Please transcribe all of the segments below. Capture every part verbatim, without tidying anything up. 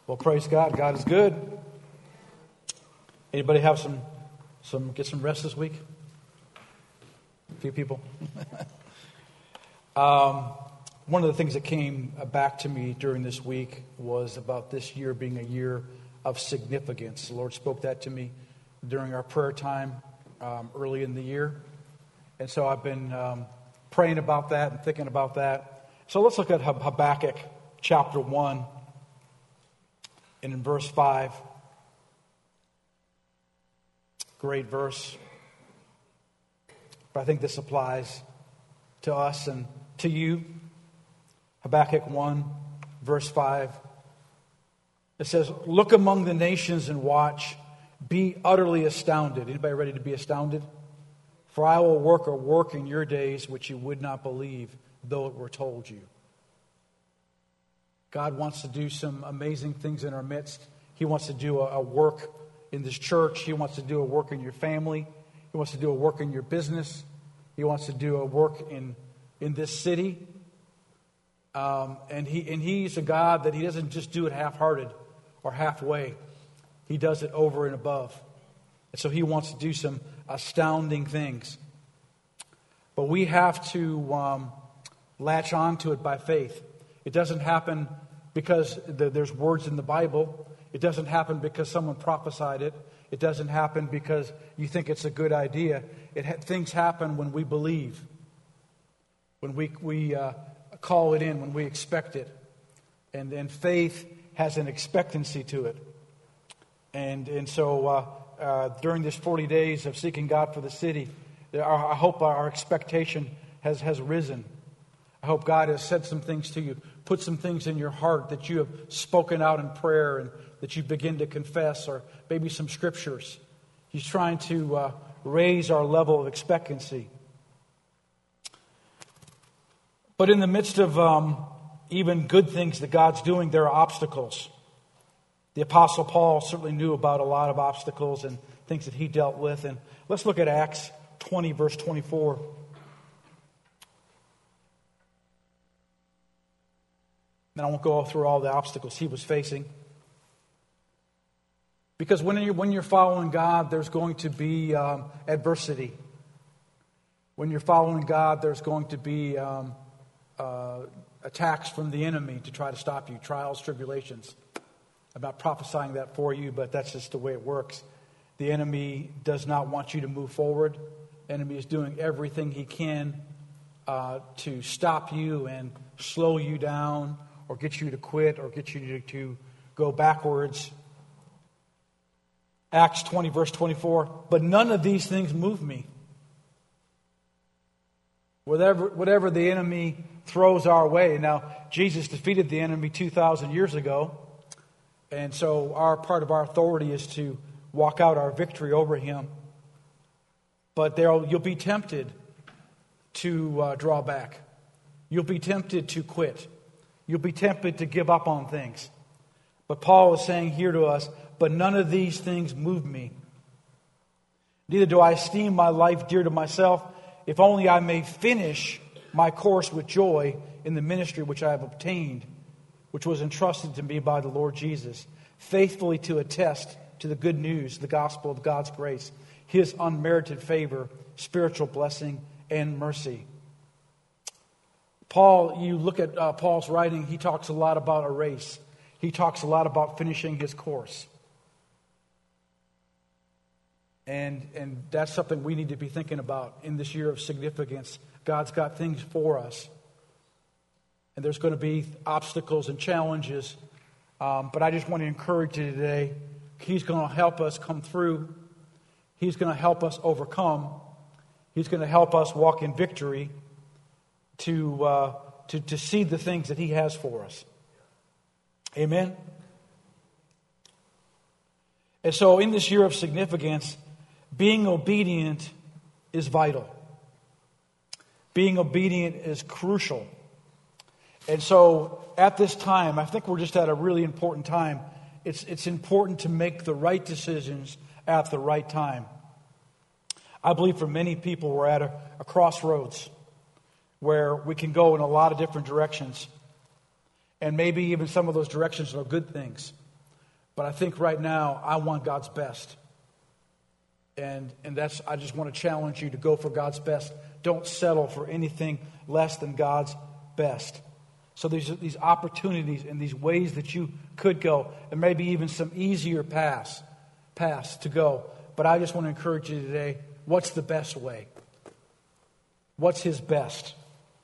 Well, praise God. God is good. Anybody have some, some get some rest this week? A few people. um, one of the things that came back to me during this week was about this year being a year of significance. The Lord spoke that to me during our prayer time um, early in the year. And so I've been um, praying about that and thinking about that. So let's look at Habakkuk chapter one. And in verse five, great verse, but I think this applies to us and to you. Habakkuk one, verse five. It says, "Look among the nations and watch, be utterly astounded." Anybody ready to be astounded? "For I will work a work in your days which you would not believe, though it were told you." God wants to do some amazing things in our midst. He wants to do a, a work in this church. He wants to do a work in your family. He wants to do a work in your business. He wants to do a work in, in this city. Um, and he and He's a God that He doesn't just do it half-hearted or halfway. He does it over and above. And so He wants to do some astounding things. But we have to um, latch on to it by faith. It doesn't happen because there's words in the Bible. It doesn't happen because someone prophesied it. It doesn't happen because you think it's a good idea. It ha- things happen when we believe, when we we uh, call it in, when we expect it, and and faith has an expectancy to it. And and so uh, uh, during this forty days of seeking God for the city, there are, I hope our expectation has has risen. I hope God has said some things to you, put some things in your heart that you have spoken out in prayer and that you begin to confess, or maybe some scriptures. He's trying to uh, raise our level of expectancy. But in the midst of um, even good things that God's doing, there are obstacles. The Apostle Paul certainly knew about a lot of obstacles and things that he dealt with. And let's look at Acts twenty, verse twenty-four. And I won't go through all the obstacles he was facing. Because when you're, when you're following God, there's going to be um, adversity. When you're following God, there's going to be um, uh, attacks from the enemy to try to stop you, trials, tribulations. I'm not prophesying that for you, but that's just the way it works. The enemy does not want you to move forward. The enemy is doing everything he can uh, to stop you and slow you down, or get you to quit, or get you to, to go backwards. Acts twenty, verse twenty-four. "But none of these things move me." Whatever, whatever the enemy throws our way. Now, Jesus defeated the enemy two thousand years ago. And so our part of our authority is to walk out our victory over him. But there you'll be tempted to uh, draw back. You'll be tempted to quit. You'll be tempted to give up on things. But Paul is saying here to us, "But none of these things move me. Neither do I esteem my life dear to myself, if only I may finish my course with joy in the ministry which I have obtained, which was entrusted to me by the Lord Jesus, faithfully to attest to the good news, the gospel of God's grace, His unmerited favor, spiritual blessing, and mercy." Paul, you look at uh, Paul's writing, he talks a lot about a race. He talks a lot about finishing his course. And, and that's something we need to be thinking about in this year of significance. God's got things for us. And there's going to be obstacles and challenges. Um, but I just want to encourage you today. He's going to help us come through. He's going to help us overcome. He's going to help us walk in victory to, uh, to, to see the things that He has for us. Amen? And so in this year of significance, being obedient is vital. Being obedient is crucial. And so at this time, I think we're just at a really important time. It's, it's important to make the right decisions at the right time. I believe for many people we're at a, a crossroads where we can go in a lot of different directions. And maybe even some of those directions are good things. But I think right now I want God's best. And and that's I just want to challenge you to go for God's best. Don't settle for anything less than God's best. So there's these opportunities and these ways that you could go, and maybe even some easier paths, paths to go. But I just want to encourage you today, what's the best way? What's His best?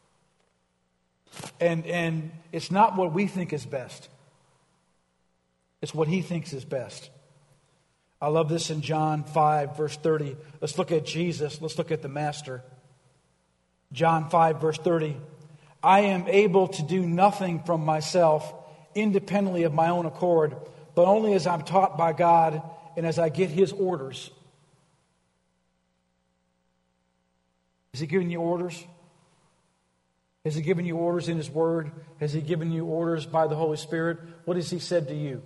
And and it's not what we think is best. It's what He thinks is best. I love this in John five, verse thirty. Let's look at Jesus. Let's look at the Master. John five, verse thirty. I am able to do nothing from myself, independently of my own accord, but only as I'm taught by God and as I get His orders. Has He given you orders? Has He given you orders in His Word? Has He given you orders by the Holy Spirit? What has He said to you?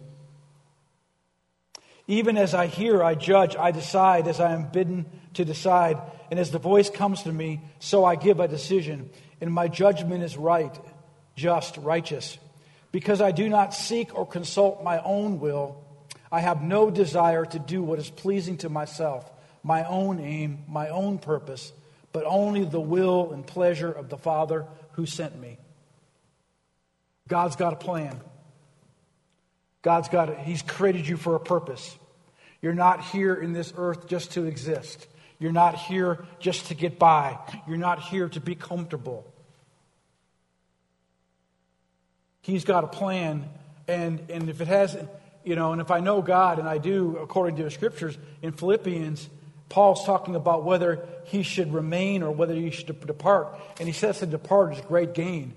Even as I hear, I judge, I decide as I am bidden to decide. And as the voice comes to me, so I give a decision. And my judgment is right, just, righteous. Because I do not seek or consult my own will, I have no desire to do what is pleasing to myself, my own aim, my own purpose, but only the will and pleasure of the Father who sent me. God's got a plan. God's got it. He's created you for a purpose. You're not here in this earth just to exist. You're not here just to get by. You're not here to be comfortable. He's got a plan, and, and if it hasn't, you know, and if I know God, and I do according to the Scriptures, in Philippians, Paul's talking about whether he should remain or whether he should depart. And he says to depart is great gain.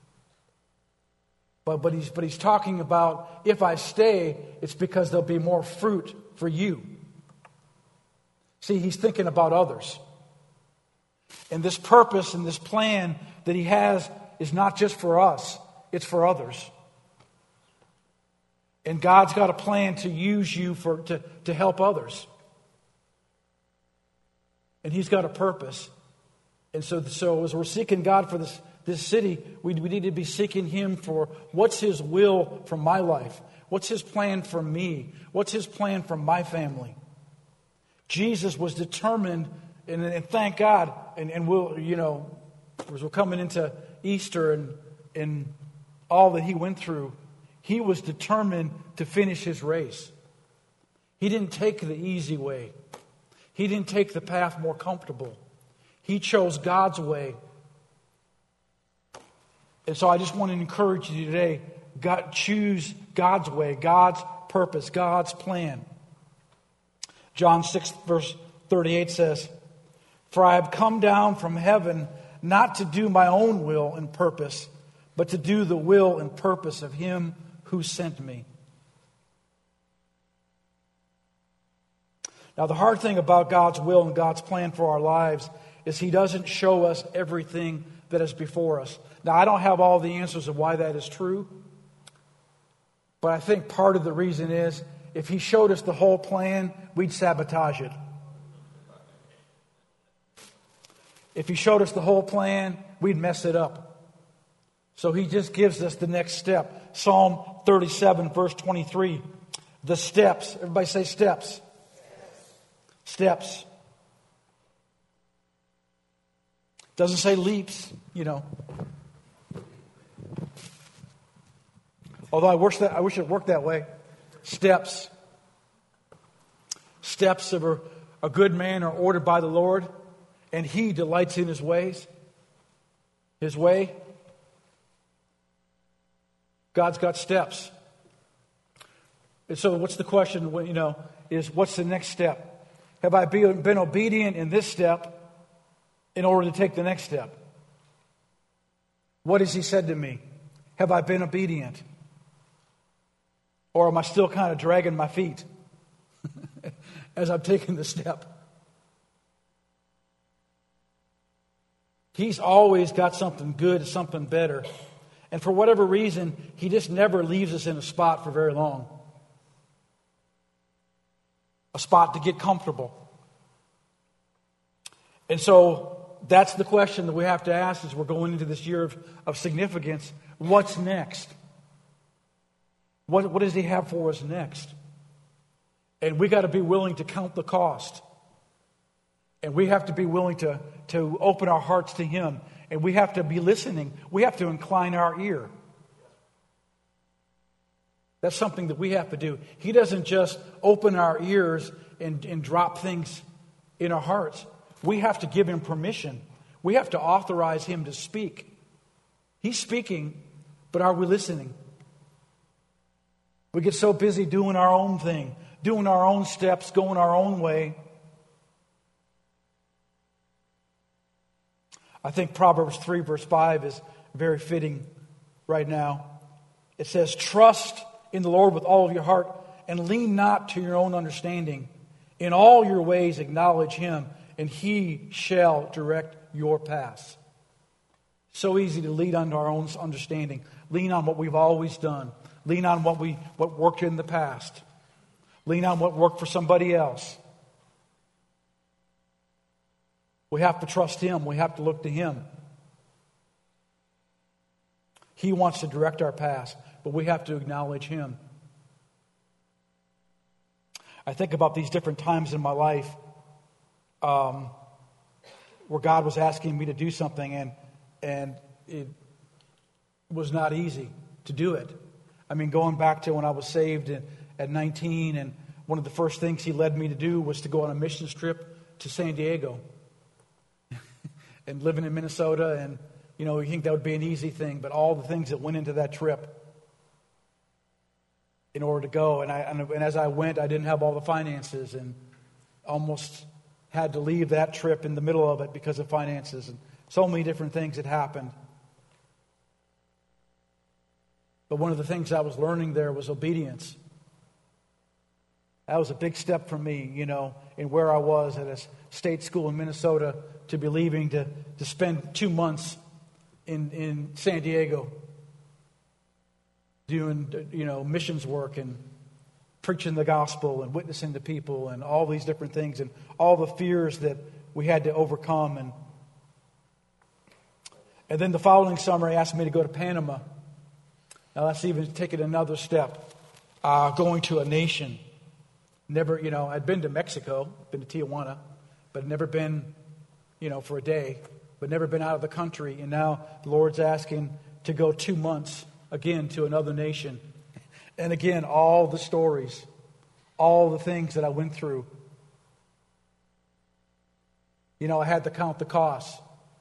But, but, he's, but he's talking about if I stay, it's because there'll be more fruit for you. See, he's thinking about others. And this purpose and this plan that he has is not just for us, it's for others. And God's got a plan to use you for to, to help others. And He's got a purpose. And so, so as we're seeking God for this, this city, we, we need to be seeking Him for what's His will for my life? What's His plan for me? What's His plan for my family? Jesus was determined, and, and thank God, and, and we'll, you know, as we're coming into Easter and, and all that He went through, He was determined to finish His race. He didn't take the easy way. He didn't take the path more comfortable. He chose God's way. And so I just want to encourage you today, God, choose God's way, God's purpose, God's plan. John six, verse thirty-eight says, For I have come down from heaven not to do my own will and purpose, but to do the will and purpose of Him who sent me. Now, the hard thing about God's will and God's plan for our lives is He doesn't show us everything that is before us. Now, I don't have all the answers of why that is true, but I think part of the reason is if He showed us the whole plan, we'd sabotage it. If He showed us the whole plan, we'd mess it up. So He just gives us the next step. Psalm thirty-seven, verse twenty-three. The steps. Everybody say steps. Steps. Doesn't say leaps, you know. Although I wish that I wish it worked that way. Steps. Steps of a, a good man are ordered by the Lord, and He delights in His ways. His way. God's got steps. And so what's the question, you know, is what's the next step? Have I been, been obedient in this step in order to take the next step? What has He said to me? Have I been obedient? Or am I still kind of dragging my feet as I'm taking the step? He's always got something good, something better. And for whatever reason, He just never leaves us in a spot for very long. A spot to get comfortable. And so that's the question that we have to ask as we're going into this year of, of significance. What's next? What, what does He have for us next? And we got to be willing to count the cost. And we have to be willing to, to open our hearts to Him. And we have to be listening. We have to incline our ear. That's something that we have to do. He doesn't just open our ears and, and drop things in our hearts. We have to give Him permission. We have to authorize Him to speak. He's speaking, but are we listening? We get so busy doing our own thing, doing our own steps, going our own way. I think Proverbs three verse five is very fitting right now. It says, trust in the Lord with all of your heart and lean not to your own understanding. In all your ways acknowledge Him, and He shall direct your paths. So easy to lean on our own understanding. Lean on what we've always done. Lean on what we what worked in the past. Lean on what worked for somebody else. We have to trust Him. We have to look to Him. He wants to direct our paths, but we have to acknowledge Him. I think about these different times in my life um, where God was asking me to do something, and and it was not easy to do it. I mean, going back to when I was saved at, at nineteen, and one of the first things He led me to do was to go on a missions trip to San Diego. And living in Minnesota, and you know, you think that would be an easy thing, but all the things that went into that trip in order to go, and I and, and as I went, I didn't have all the finances, and almost had to leave that trip in the middle of it because of finances, and so many different things had happened. But one of the things I was learning there was obedience. That was a big step for me, you know, in where I was at a state school in Minnesota, to be leaving to, to spend two months in, in San Diego doing, you know, missions work and preaching the gospel and witnessing to people and all these different things and all the fears that we had to overcome. And, and then the following summer, He asked me to go to Panama. Now, that's even taking another step, uh, going to a nation. Never, you know, I'd been to Mexico, been to Tijuana, but never been, you know, for a day, but never been out of the country. And now the Lord's asking to go two months again to another nation. And again, all the stories, all the things that I went through. You know, I had to count the costs.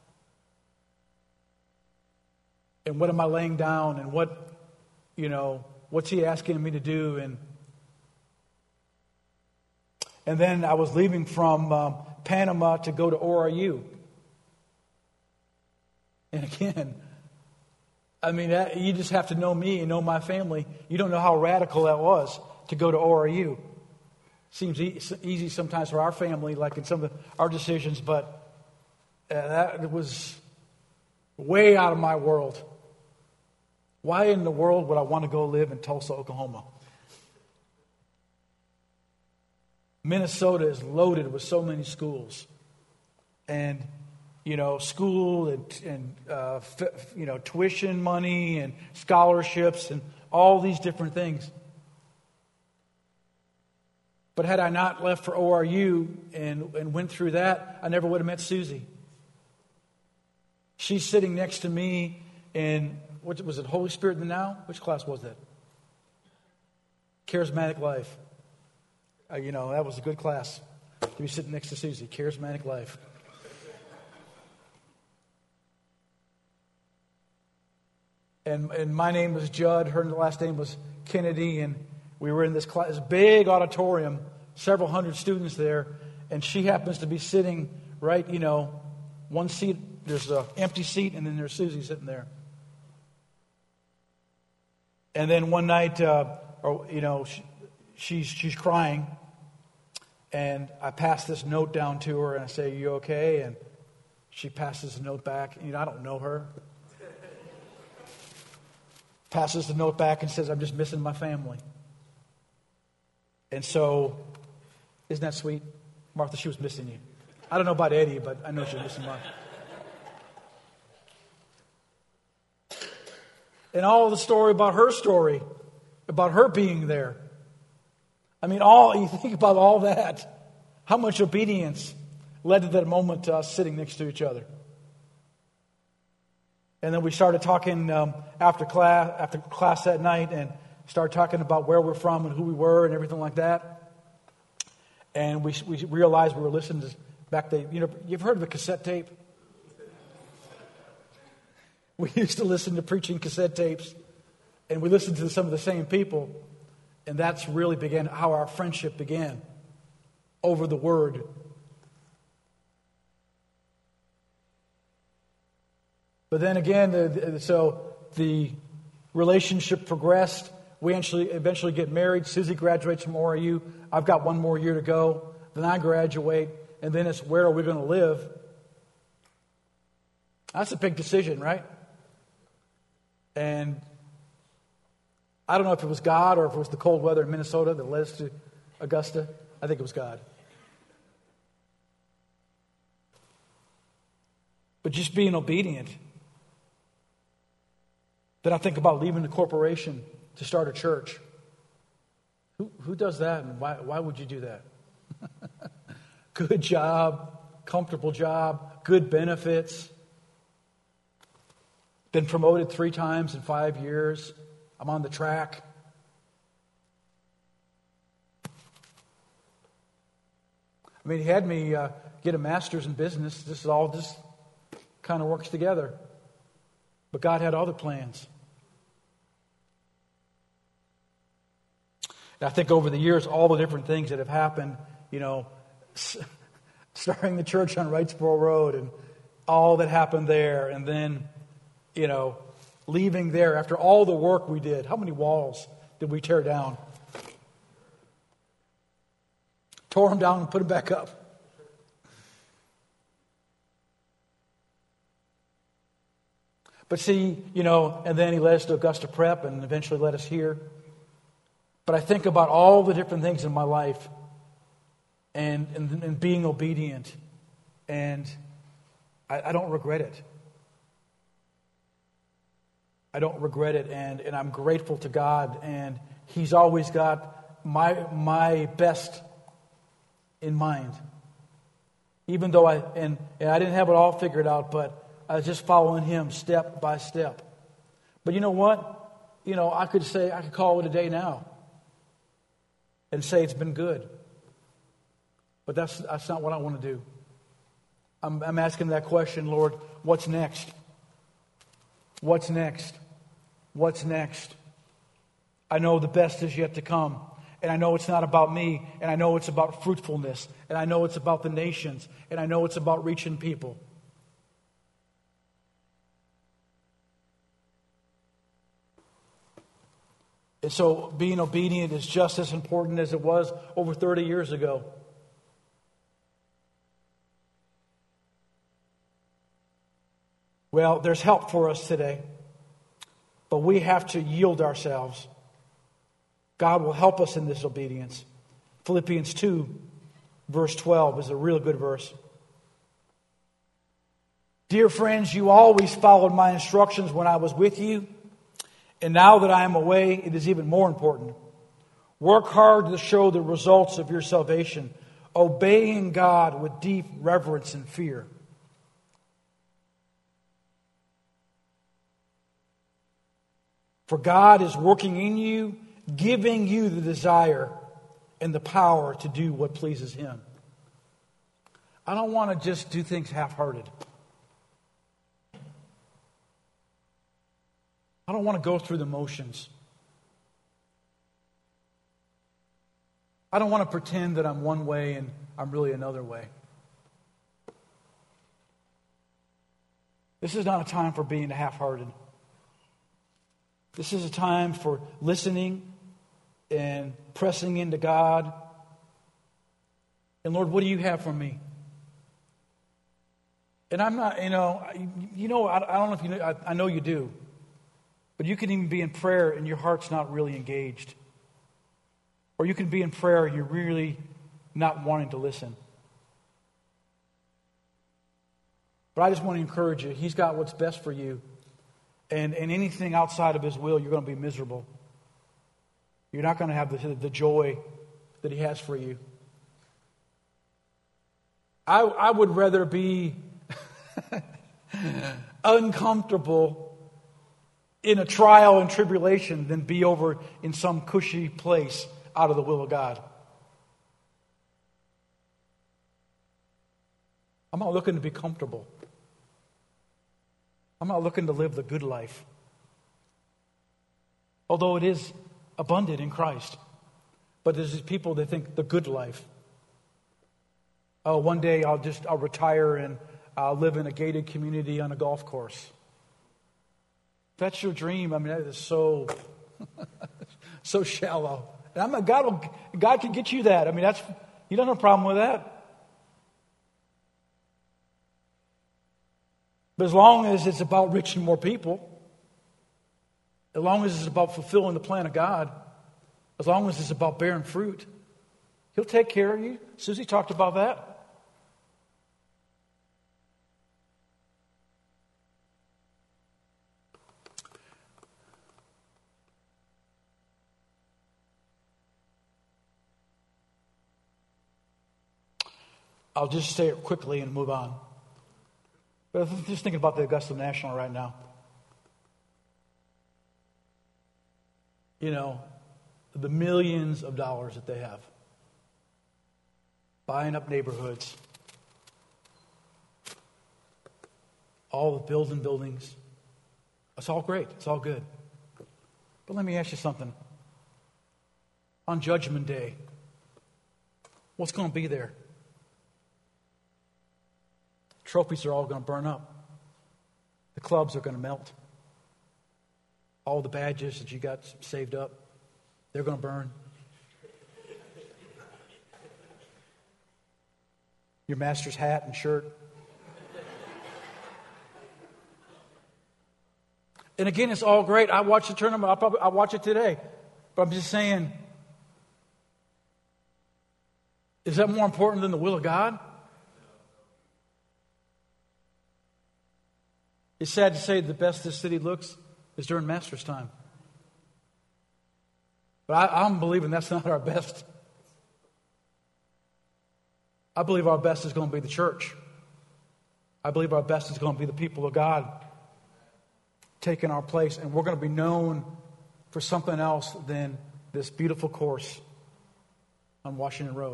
And what am I laying down? And what, you know, what's He asking me to do? And And then I was leaving from um, Panama to go to O R U. And again, I mean, that, you just have to know me and know my family. You don't know how radical that was to go to O R U. Seems e- easy sometimes for our family, like in some of our decisions, but uh, that was way out of my world. Why in the world would I want to go live in Tulsa, Oklahoma? Minnesota is loaded with so many schools, and you know, school and, and uh, f- you know, tuition money and scholarships and all these different things. But had I not left for O R U and, and went through that, I never would have met Susie. She's sitting next to me in, what was it, Holy Spirit in the Now? Which class was that? Charismatic Life. Uh, you know, that was a good class to be sitting next to Susie. Charismatic Life. And and my name was Judd. Her last name was Kennedy. And we were in this class, this big auditorium, several hundred students there. And she happens to be sitting right, you know, one seat. There's an empty seat, and then there's Susie sitting there. And then one night, uh, or you know, she, she's she's crying. And I pass this note down to her, and I say, "Are you okay?" And she passes the note back. You know, I don't know her. Passes the note back and says, "I'm just missing my family." And so, isn't that sweet? Martha, she was missing you. I don't know about Eddie, but I know she was missing Martha. And all the story about her story, about her being there. I mean, all you think about all that, how much obedience led to that moment to us sitting next to each other. And then we started talking um, after class after class that night, and started talking about where we're from and who we were and everything like that. And we we realized we were listening to back the you know you've heard of the cassette tape. We used to listen to preaching cassette tapes, and we listened to some of the same people, and that's really began how our friendship began over the Word. But then again, the, the, so the relationship progressed. We eventually, eventually get married. Susie graduates from O R U. I've got one more year to go. Then I graduate. And then it's where are we going to live? That's a big decision, right? And I don't know if it was God or if it was the cold weather in Minnesota that led us to Augusta. I think it was God. But just being obedient. Then I think about leaving the corporation to start a church. Who who does that, and why why would you do that? Good job, comfortable job, good benefits. Been promoted three times in five years. I'm on the track. I mean, he had me uh, get a master's in business. This is all just kind of works together. But God had other plans. And I think over the years, all the different things that have happened, you know, starting the church on Wrightsboro Road and all that happened there, and then, you know, leaving there after all the work we did. How many walls did we tear down? Tore them down and put them back up. But see, you know, and then he led us to Augusta Prep and eventually led us here. But I think about all the different things in my life and, and, and being obedient. And I, I don't regret it. I don't regret it. And, and I'm grateful to God. And He's always got my my best in mind. Even though I, and, and I didn't have it all figured out, but I was just following Him step by step. But you know what? You know, I could say, I could call it a day now and say it's been good. But that's that's not what I want to do. I'm, I'm asking that question, Lord, what's next? What's next? What's next? I know the best is yet to come. And I know it's not about me. And I know it's about fruitfulness. And I know it's about the nations. And I know it's about reaching people. And so being obedient is just as important as it was over thirty years ago. Well, there's help for us today. But we have to yield ourselves. God will help us in this obedience. Philippians two, verse twelve is a real good verse. Dear friends, you always followed my instructions when I was with you. And now that I am away, it is even more important. Work hard to show the results of your salvation, obeying God with deep reverence and fear. For God is working in you, giving you the desire and the power to do what pleases Him. I don't want to just do things half-hearted. I don't want to go through the motions. I don't want to pretend that I'm one way and I'm really another way. This is not a time for being half-hearted. This is a time for listening and pressing into God. And Lord, what do you have for me? And I'm not, you know, you know, I, I don't know if you know, I, I know you do. But you can even be in prayer and your heart's not really engaged. Or you can be in prayer and you're really not wanting to listen. But I just want to encourage you. He's got what's best for you. And, and anything outside of His will, you're going to be miserable. You're not going to have the, the joy that He has for you. I, I would rather be uncomfortable in a trial and tribulation than be over in some cushy place out of the will of God. I'm not looking to be comfortable. I'm not looking to live the good life. Although it is abundant in Christ. But there's these people that think the good life. Oh, one day I'll just I'll retire and I'll live in a gated community on a golf course. If that's your dream, I mean, that is so so shallow. And I'm a, God will, God can get you that. I mean, that's you don't have a problem with that. But as long as it's about reaching more people, as long as it's about fulfilling the plan of God, as long as it's about bearing fruit, He'll take care of you. Susie talked about that. I'll just say it quickly and move on. But I'm just thinking about the Augusta National right now. You know, the millions of dollars that they have. Buying up neighborhoods. All the building buildings. It's all great. It's all good. But let me ask you something. On Judgment Day, what's going to be there? Trophies are all going to burn up. The clubs are going to melt. All the badges that you got saved up, they're going to burn. Your master's hat and shirt. And again, it's all great. I watched the tournament. I'll probably I'll watch it today. But I'm just saying, is that more important than the will of God? It's sad to say the best this city looks is during Master's time. But I, I'm believing that's not our best. I believe our best is going to be the church. I believe our best is going to be the people of God taking our place. And we're going to be known for something else than this beautiful course on Washington Road.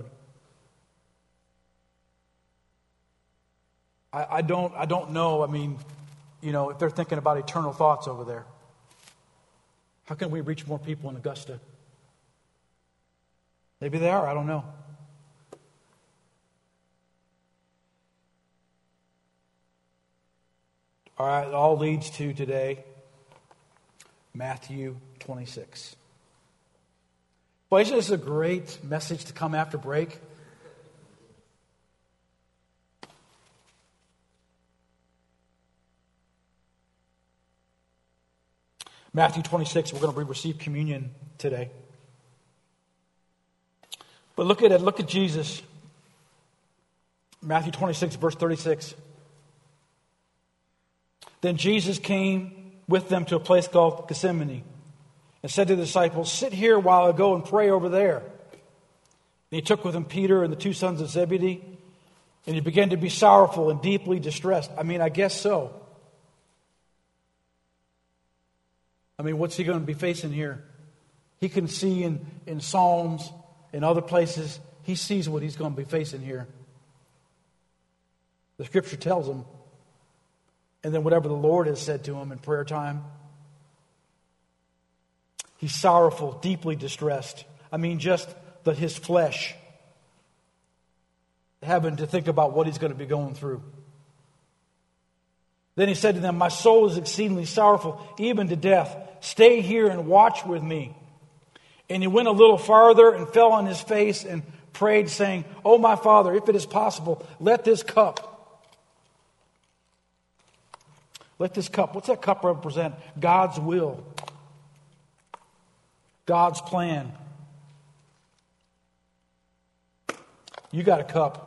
I, I don't I don't know, I mean... You know, if they're thinking about eternal thoughts over there. How can we reach more people in Augusta? Maybe they are, I don't know. All right, it all leads to today, Matthew twenty-six. Boy, isn't this a great message to come after break? Matthew twenty-six, we're going to receive communion today. But look at it, look at Jesus. Matthew twenty-six, verse thirty-six. Then Jesus came with them to a place called Gethsemane and said to the disciples, "Sit here while I go and pray over there." And he took with him Peter and the two sons of Zebedee, and he began to be sorrowful and deeply distressed. I mean, I guess so. I mean, what's he going to be facing here? He can see in, in Psalms and other places, he sees what he's going to be facing here. The Scripture tells him. And then whatever the Lord has said to him in prayer time. He's sorrowful, deeply distressed. I mean, just the, his flesh having to think about what he's going to be going through. Then he said to them, "My soul is exceedingly sorrowful, even to death. Stay here and watch with me." And he went a little farther and fell on his face and prayed, saying, "Oh, my Father, if it is possible, let this cup, let this cup," what's that cup represent? God's will. God's plan. You got a cup.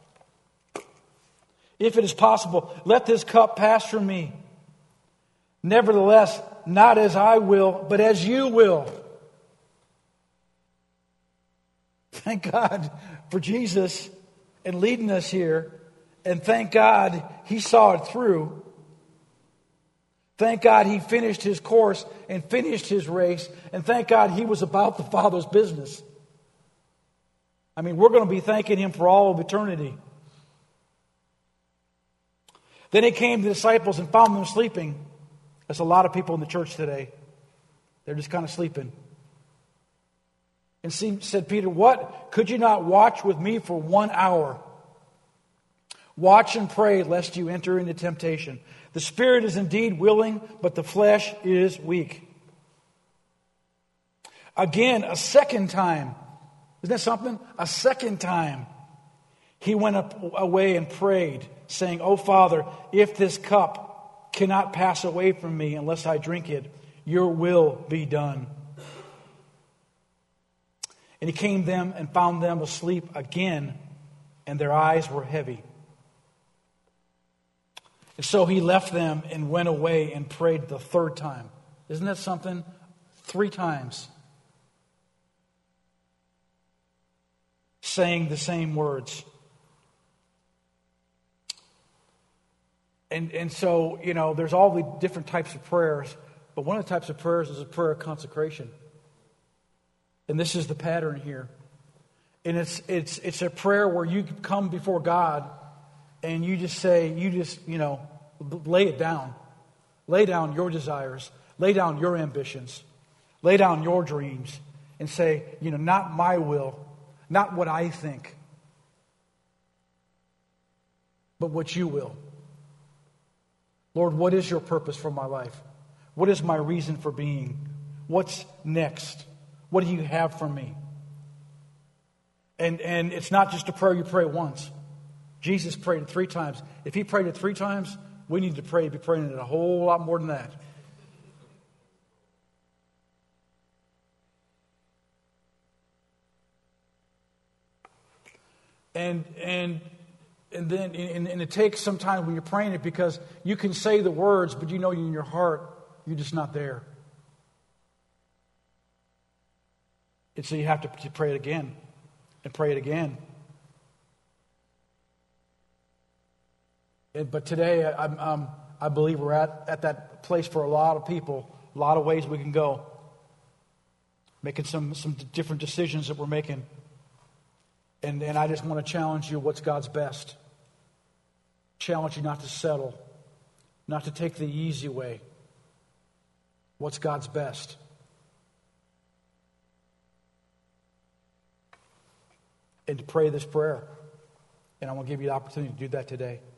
"If it is possible, let this cup pass from me. Nevertheless, not as I will, but as you will." Thank God for Jesus and leading us here. And thank God He saw it through. Thank God He finished His course and finished His race. And thank God He was about the Father's business. I mean, we're going to be thanking Him for all of eternity. Then He came to the disciples and found them sleeping. There's a lot of people in the church today. They're just kind of sleeping. And said Peter, what? Could you not watch with me for one hour? Watch and pray lest you enter into temptation. The spirit is indeed willing, but the flesh is weak. Again, a second time. Isn't that something? A second time. He went up away and prayed, saying, O Father, if this cup cannot pass away from me unless I drink it, your will be done. And He came them and found them asleep again, and their eyes were heavy. And so He left them and went away and prayed the third time. Isn't that something? Three times. Saying the same words. And, and so, you know, there's all the different types of prayers. But one of the types of prayers is a prayer of consecration. And this is the pattern here. And it's it's it's a prayer where you come before God and you just say, you just, you know, lay it down. Lay down your desires. Lay down your ambitions. Lay down your dreams. And say, you know, not my will. Not what I think. But what you will. Lord, what is your purpose for my life? What is my reason for being? What's next? What do you have for me? And and it's not just a prayer you pray once. Jesus prayed it three times. If He prayed it three times, we need to pray, be praying it a whole lot more than that. And and and then and, and it takes some time when you're praying it, because you can say the words, but you know in your heart you're just not there. And so you have to pray it again and pray it again. And, but today, I, um, I believe we're at, at that place for a lot of people, a lot of ways we can go. Making some, some different decisions that we're making. And, and I just want to challenge you, what's God's best? Challenge you not to settle, not to take the easy way. What's God's best? And to pray this prayer. And I want to give you the opportunity to do that today.